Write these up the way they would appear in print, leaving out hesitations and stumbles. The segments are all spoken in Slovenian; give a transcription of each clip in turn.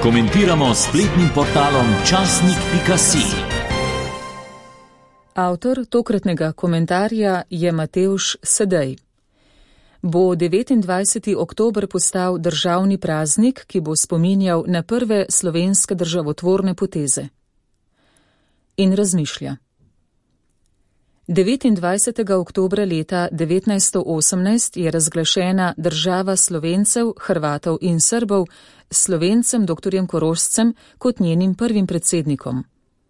Komentiramo s spletnim portalom časnik.si. Avtor tokratnega komentarja je Matevž Sedej. Bo 29. oktober postal državni praznik, ki bo spominjal na prve slovenske državotvorne poteze. In razmišlja. 29. oktobra leta 1918 je razglašena država Slovencev, Hrvatov in Srbov s Slovencem dr. Korošcem kot njenim prvim predsednikom.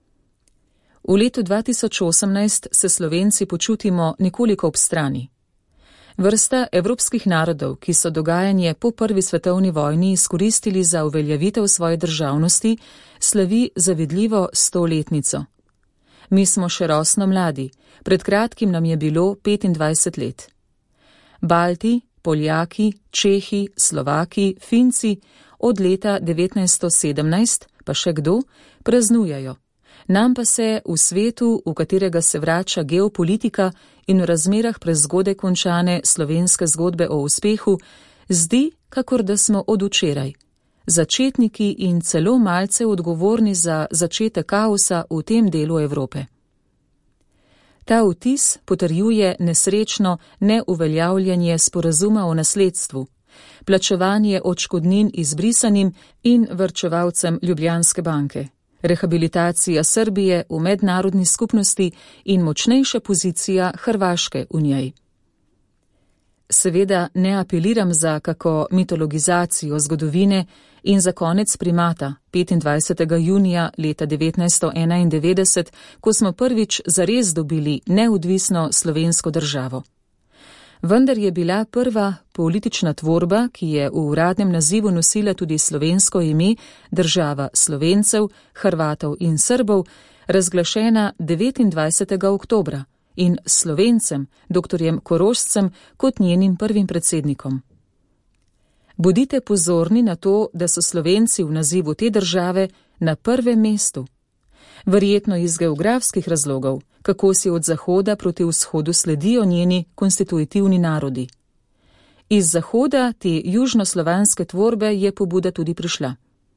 V letu 2018 se Slovenci počutimo nekoliko ob strani. Vrsta evropskih narodov, ki so dogajanje po prvi svetovni vojni izkoristili za uveljavitev svoje državnosti, slavi zavidljivo 100-letnico. Mi smo še rosno mladi, pred kratkim nam je bilo 25 let. Balti, Poljaki, Čehi, Slovaki, Finci od leta 1917, pa še kdo, praznujejo. Nam pa se v svetu, v katerega se vrača geopolitika in v razmerah prezgodaj končane slovenske zgodbe o uspehu, zdi, kakor da smo od včeraj. Začetniki in celo malce odgovorni za začetek kaosa v tem delu Evrope. Ta vtis potrjuje nesrečno neuveljavljanje sporazuma o nasledstvu, plačevanje odškodnin izbrisanim in varčevalcem Ljubljanske banke, rehabilitacija Srbije v mednarodni skupnosti in močnejša pozicija Hrvaške v njej. Seveda ne apeliram za kako mitologizacijo zgodovine in za konec primata 25. junija leta 1991, ko smo prvič zares dobili neodvisno slovensko državo. Vendar je bila prva politična tvorba, ki je v uradnem nazivu nosila tudi slovensko ime, država Slovencev, Hrvatov in Srbov, razglašena 29. oktobra in Slovencem, dr. Korošcem, kot njenim prvim predsednikom. Bodite pozorni na to, da so Slovenci v nazivu te države na prvem mestu. Verjetno iz geografskih razlogov, kako si od zahoda proti vzhodu sledijo njeni konstitutivni narodi. Iz zahoda te južnoslovanske tvorbe je pobuda tudi prišla.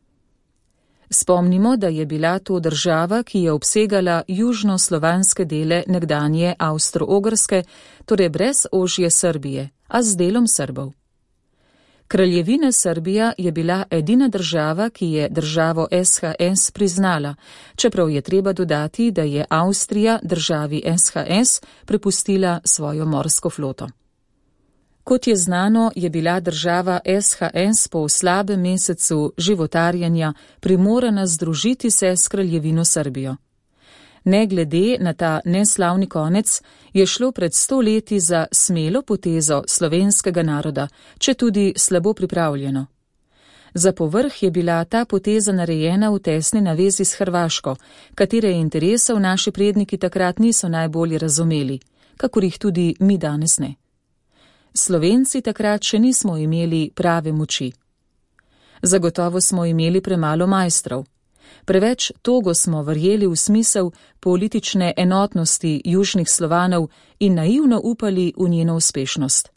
Spomnimo, da je bila to država, ki je obsegala južnoslovanske dele nekdanje Avstro-Ogrske, torej brez ožje Srbije, a z delom Srbov. Kraljevina Srbija je bila edina država, ki je državo SHS priznala, čeprav je treba dodati, da je Avstrija državi SHS prepustila svojo morsko floto. Kot je znano, je bila država SHS po slabem mesecu životarjenja primorana združiti se s kraljevino Srbijo. Ne glede na ta neslavni konec, je šlo pred 100 leti za smelo potezo slovenskega naroda, če tudi slabo pripravljeno. Za povrh je bila ta poteza narejena v tesni navezi s Hrvaško, katere interesov naši predniki takrat niso najbolje razumeli, kakor jih tudi mi danes ne. Slovenci takrat še nismo imeli prave moči. Zagotovo smo imeli premalo majstrov. Preveč togo smo verjeli v smisel politične enotnosti južnih Slovanov in naivno upali v njeno uspešnost.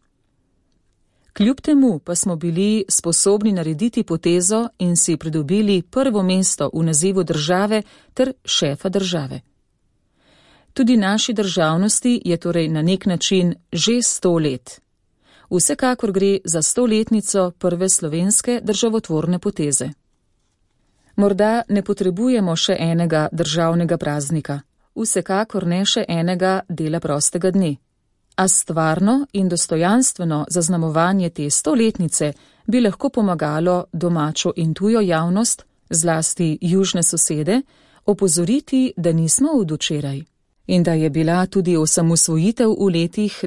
Kljub temu pa smo bili sposobni narediti potezo in si pridobili prvo mesto v nazivu države ter šefa države. Tudi naši državnosti je torej na nek način že 100 let. Vsekakor gre za 100-letnico prve slovenske državotvorne poteze. Morda ne potrebujemo še enega državnega praznika, vsekakor ne še enega dela prostega dne. A stvarno in dostojanstveno zaznamovanje te 100-letnice bi lahko pomagalo domačo in tujo javnost, zlasti južne sosede, opozoriti, da nismo od včeraj in da je bila tudi osamosvojitev v letih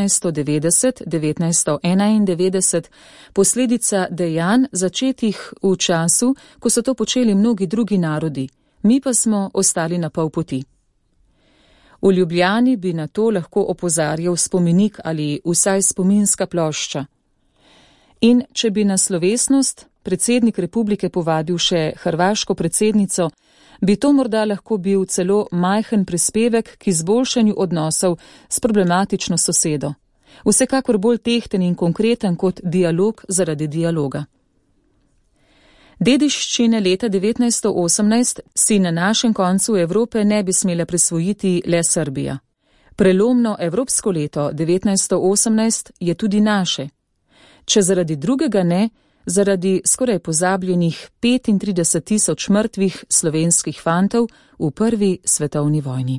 1990-1991 posledica dejanj začetih v času, ko so to počeli mnogi drugi narodi, mi pa smo ostali na pol poti. V Ljubljani bi na to lahko opozarjal spomenik ali vsaj spominska plošča. In če bi na slovesnost predsednik republike povabil še hrvaško predsednico, bi to morda lahko bil celo majhen prispevek k izboljšanju odnosov s problematično sosedo. Vsekakor bolj tehten in konkreten kot dialog zaradi dialoga. Dediščine leta 1918 si na našem koncu Evrope ne bi smela prisvojiti le Srbija. Prelomno evropsko leto 1918 je tudi naše. Če zaradi drugega ne, zaradi skoraj pozabljenih 35.000 mrtvih slovenskih fantov v prvi svetovni vojni.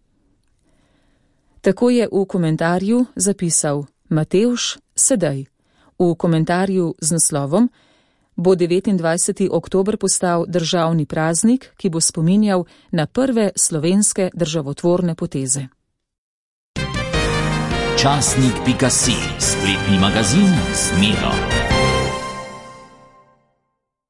Tako je v komentarju zapisal Matevž Sedej. V komentarju z naslovom bo 29. oktober postal državni praznik, ki bo spominjal na prve slovenske državotvorne poteze. Časnik.si, spletni magazin z Miro.